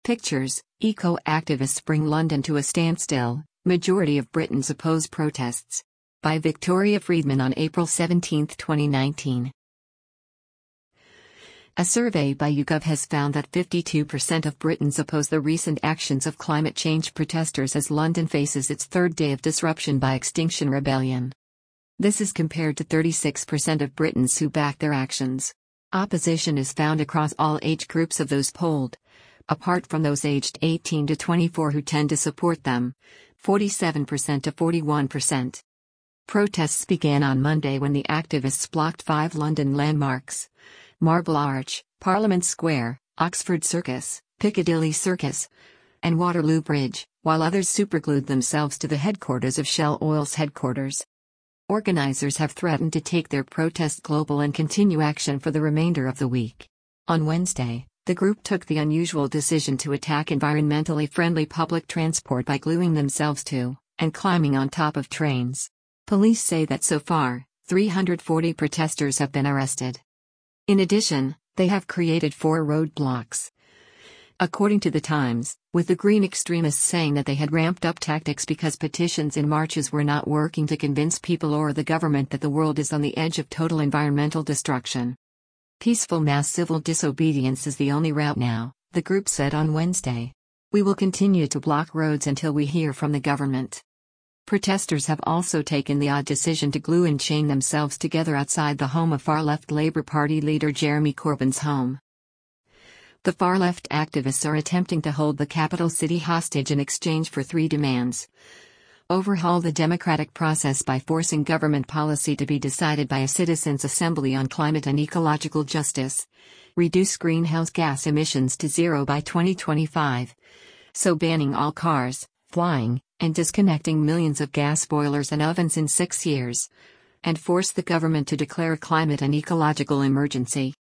Pictures, eco-activists bring London to a standstill, majority of Britons oppose protests. By Victoria Friedman on April 17, 2019. A survey by YouGov has found that 52% of Britons oppose the recent actions of climate change protesters as London faces its third day of disruption by Extinction Rebellion. This is compared to 36% of Britons who back their actions. Opposition is found across all age groups of those polled. Apart from those aged 18 to 24 who tend to support them, 47% to 41%. Protests began on Monday when the activists blocked 5 London landmarks: Marble Arch, Parliament Square, Oxford Circus, Piccadilly Circus, and Waterloo Bridge, while others superglued themselves to the headquarters of Shell Oil's headquarters. Organizers have threatened to take their protest global and continue action for the remainder of the week. On Wednesday, the group took the unusual decision to attack environmentally friendly public transport by gluing themselves to, and climbing on top of trains. Police say that so far, 340 protesters have been arrested. In addition, they have created 4 roadblocks. According to The Times, with the Green extremists saying that they had ramped up tactics because petitions and marches were not working to convince people or the government that the world is on the edge of total environmental destruction. Peaceful mass civil disobedience is the only route now, the group said on Wednesday. We will continue to block roads until we hear from the government. Protesters have also taken the odd decision to glue and chain themselves together outside the home of far-left Labour Party leader Jeremy Corbyn's home. The far-left activists are attempting to hold the capital city hostage in exchange for 3 demands. Overhaul the democratic process by forcing government policy to be decided by a citizens' assembly on climate and ecological justice. Reduce greenhouse gas emissions to 0 by 2025. So banning all cars, flying, and disconnecting millions of gas boilers and ovens in 6 years. And force the government to declare a climate and ecological emergency.